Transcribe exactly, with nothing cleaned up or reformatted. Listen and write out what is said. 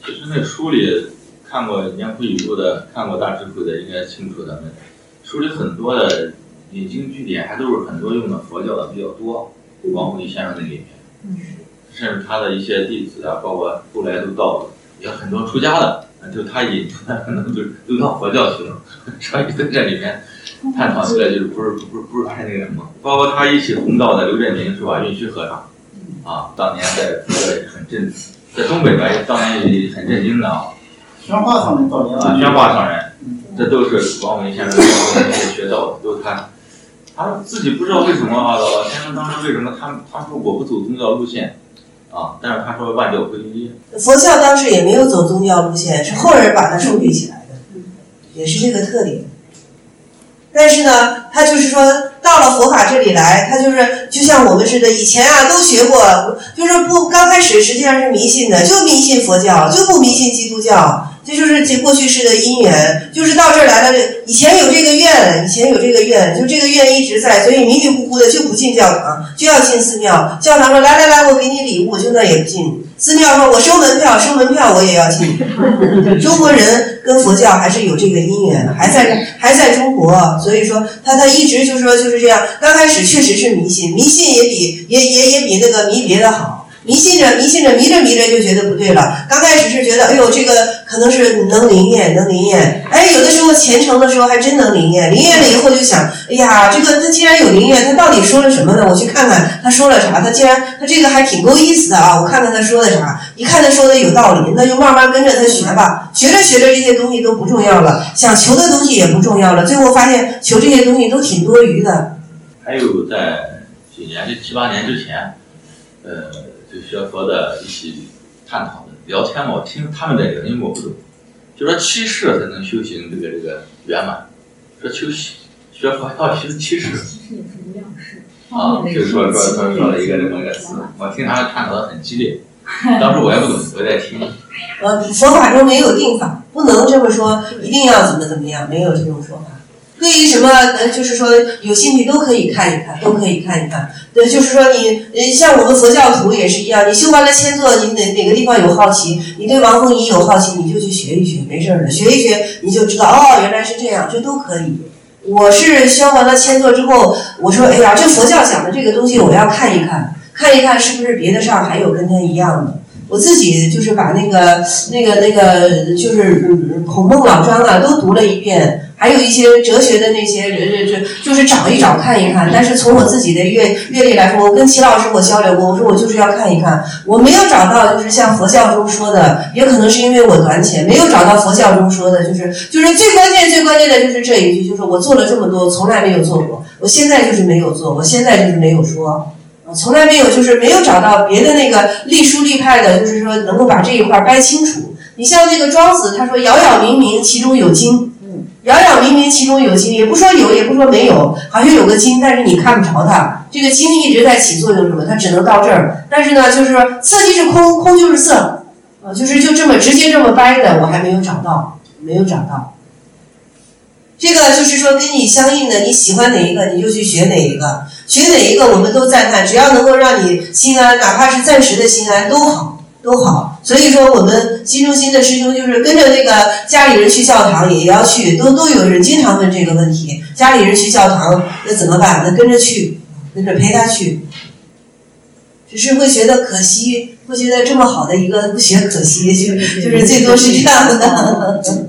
其实那书里看过《年谱语录》的，看过《大智慧》的，应该清楚咱们书里很多的引经据典，还都是很多用的佛教的比较多。王弘毅先生那里面，嗯，甚至他的一些弟子啊，包括后来都到也很多出家的，就他引出来可能就都到佛教去了，所以在这里面探讨起来就是不是不是不是太那个什么。包括他一起弘道的刘振明是吧？运虚和尚啊，当年在这个很震，在东北吧，当年也很震惊的啊。 宣化上人当年啊，宣化上人，这都是王弘毅先生那些学道的，都是他。他自己不知道为什么啊，老先生当时为什么他他说我不走宗教路线啊，但是他说万教归一。 佛教当时也没有走宗教路线，是后人把它树立起来的，也是这个特点。但是呢，他就是说到了佛法这里来，他就是就像我们似的，以前啊都学过，就是不刚开始实际上是迷信的，就迷信佛教，就不迷信基督教。这就是过去式的因缘，就是到这儿来了。以前有这个愿，以前有这个愿，就这个愿一直在，所以迷迷糊糊的就不进教堂，就要进寺庙。教堂说来来来，我给你礼物，就那也不进。寺庙说我收门票，收门票我也要进。中国人跟佛教还是有这个因缘，还在还在中国，所以说他他一直就说就是这样。刚开始确实是迷信，迷信也比也也也比那个迷别的好。迷信着迷信着迷着迷着就觉得不对了。刚开始是觉得，哎呦，这个可能是能灵验，能灵验。哎，有的时候虔诚的时候还真能灵验。灵验了以后就想，哎呀，这个他既然有灵验，他到底说了什么呢？我去看看他说了啥。他既然他这个还挺够意思的啊，我看看他说的啥。一看他说的有道理，那就慢慢跟着他学吧。学着学着这些东西都不重要了，想求的东西也不重要了。最后发现求这些东西都挺多余的。 还有在几年，这七八年之前，呃。就学佛的一起探讨的聊天嘛，我听他们在聊，因为我不懂，就说七世才能修行这个这个圆满，说修学佛要修七世啊，就说说说说了一个这么个词，我听他探讨的很激烈，当时我也不懂，我在听。 呃，佛法中没有定法，不能这么说，一定要怎么怎么样，没有这种说法。对于什么呃，就是说有兴趣都可以看一看，都可以看一看。对，就是说你呃，像我们佛教徒也是一样，你修完了千座，你哪哪个地方有好奇，你对王弘毅有好奇，你就去学一学，没事的，学一学你就知道哦，原来是这样，这都可以。我是修完了千座之后，我说哎呀，这佛教讲的这个东西我要看一看，看一看是不是别的上还有跟他一样的。我自己就是把那个那个那个就是孔孟老庄啊都读了一遍，还有一些哲学的那些这这就是找一找看一看。但是从我自己的阅阅历来说，我跟齐老师我交流过，我说我就是要看一看，我没有找到就是像佛教中说的，也可能是因为我短浅，没有找到佛教中说的，就是就是最关键最关键的就是这一句，就是我做了这么多，从来没有做过，我现在就是没有做，我现在就是没有说。从来没有，就是没有找到别的那个立书立派的，就是说能够把这一块掰清楚。你像这个庄子，他说杳杳冥冥其中有经，杳杳冥冥其中有经，也不说有，也不说没有，好像有个经，但是你看不着它。这个经一直在起作用，什么？它只能到这儿。但是呢，就是说色即是空，空就是色，啊，就是就这么直接这么掰的，我还没有找到，没有找到。这个就是说跟你相应的，你喜欢哪一个你就去学哪一个，学哪一个我们都赞叹，只要能够让你心安，哪怕是暂时的心安都好都好。所以说我们新中心的师兄就是跟着那个家里人去教堂也要去，都都有人经常问这个问题，家里人去教堂那怎么办？那跟着去，跟着陪他去。只是会觉得可惜，会觉得这么好的一个不学可惜，就就是最多是这样的。